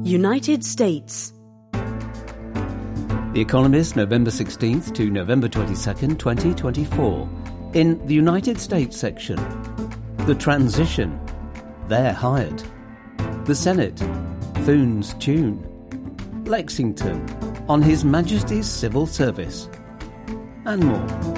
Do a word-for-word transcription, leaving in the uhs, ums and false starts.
United States. The Economist, November sixteenth to November twenty-second, twenty twenty-four. In the United States section, the transition, they're hired. The Senate, Thune's tune. Lexington, on His Majesty's civil service. And more.